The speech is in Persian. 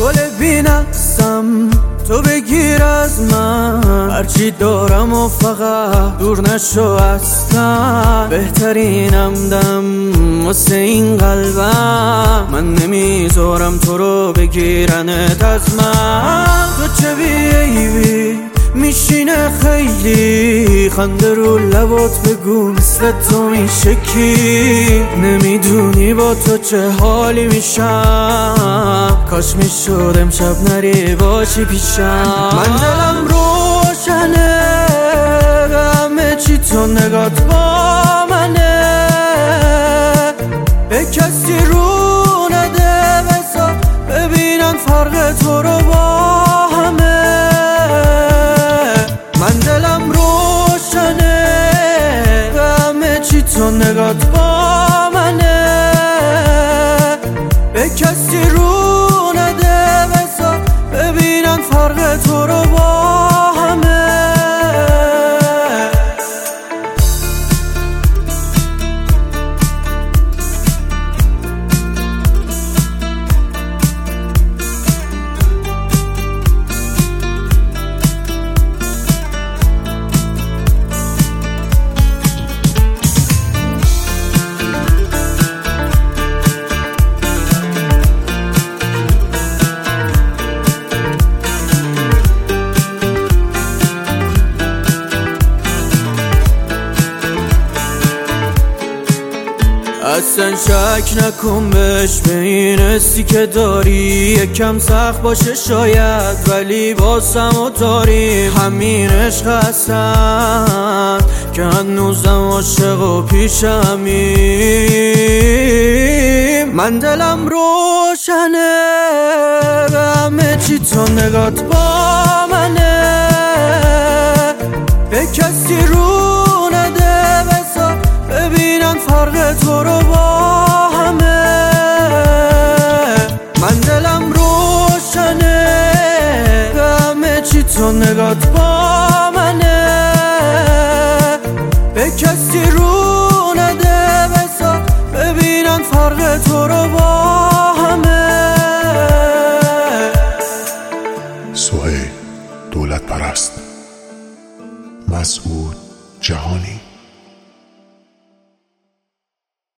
گل بی‌نقصم تو بگیر از من، هرچی دارم و فقط دور نشو اصلا. بهترینم دم واسه این قلبم، من نمیذارم تو رو بگیرنت از من. تو چه بیبی میشینه خیلی، خنده رو لبات بگو مثل تو میشه کی. نمیدونی با تو چه حالی میشم، کاش میشد امشب نری باشی پیشم. من دلم روشنه همه چی تو نگات با منه، به کسی رو نده بذار ببینن فرق تو رو با همه. من دلم روشنه همه چی تو نگات با منه، به کسی رو نده بذار ببینن فرق تو رو با همه. اصلا شک نکن بهش، به این حسی که داری یکم سخت باشه شاید، ولی باسم و داری همین عشق هستن که هنوزم عاشق و پیشمی. من دلم روشنه همه چی تو نگات با منه، به کسی رو نده بذار ببینن فرق تو رو با همه. من دلم روشنه همه چی تو نگات با منه، به کسی رو نده بذار ببینن فرق تو رو با همه. سهیل دولت پرست، مسعود جهانی.